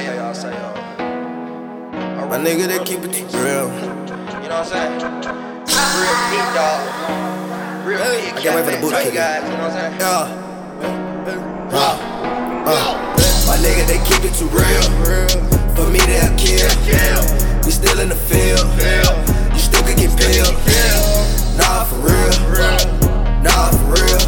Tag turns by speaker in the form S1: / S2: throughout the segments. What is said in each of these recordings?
S1: My nigga, they keep it real.
S2: You know what I'm saying? Real big dog. Real big.
S1: I can't wait for the boot to kick in.
S2: Guys, you know what I'm saying?
S1: My nigga, they keep it too real. For me, they'll kill. We still in the field. You still could get peeled. Nah, for real. Nah, for real.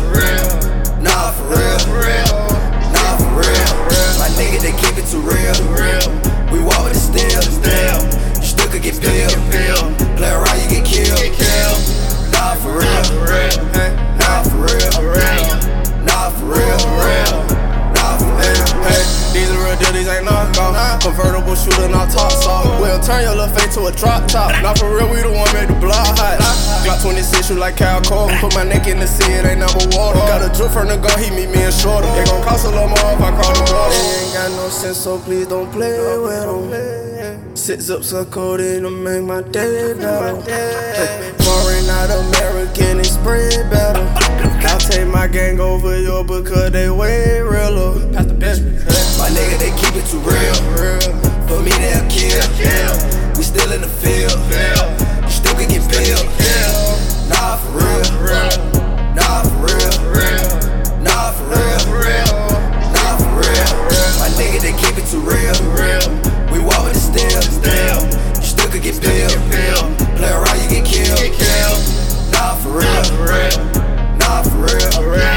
S1: Nah, for real. Nah, for real. My nigga, they keep it too real. We walk with the steel. You still could get peeled. Play around, you get killed. Nah, for real. Nah, for real. Nah, for real. Nah, for real.
S3: Hey, these are real deal, these ain't knockoff. Convertible shooter, not top soft. We'll turn your little face to a drop top. Not for real, we the one made the block hot. Glock 26, shoot like Cal Cole. Put my neck in the sea, it ain't never water. Got a drip from the gun, he meet me in shorter. It gon' cost a little more if I call the water. They ain't got no sense, so please don't play with them. 6 zips of codeine to make my day better. Foreign, not American, they spray better. I'll take my gang over yo because they way realer. Pass the best.
S1: My nigga, they keep it too real. For me, they'll kill. We still in the field. You still could get peeled. Nah, for real. Nah, for real. Nah, for real. Nah, for real. My nigga, they keep it too real. We walk with the steel. You still could get peeled. Play around, you get killed. Nah, for real. Nah, for real.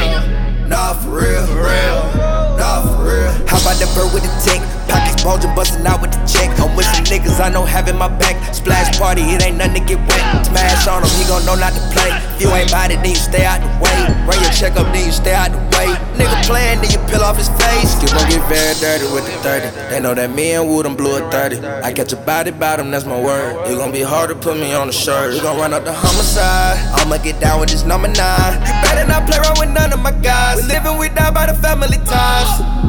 S1: Nah, for real. Nah, for real.
S4: How about that bird with the tank? Pockets bulging, bustin' out with the check. I'm with some niggas I know having my back. Splash party, it ain't nothing to get wet. Smash on him, he gon' know not to play. If you ain't bout it, then you stay out the way. Run your check up, then you stay out the way. Nigga playin', then you peel off his face. You gon' get very dirty with the 30. They know that me and Wood, blew a 30. I catch a body bottom, that's my word. It gon' be hard to put me on the shirt. We gon' run up the homicide. I'ma get down with this number 9. You better not play around with none of my guys. We livin', we die by the family ties.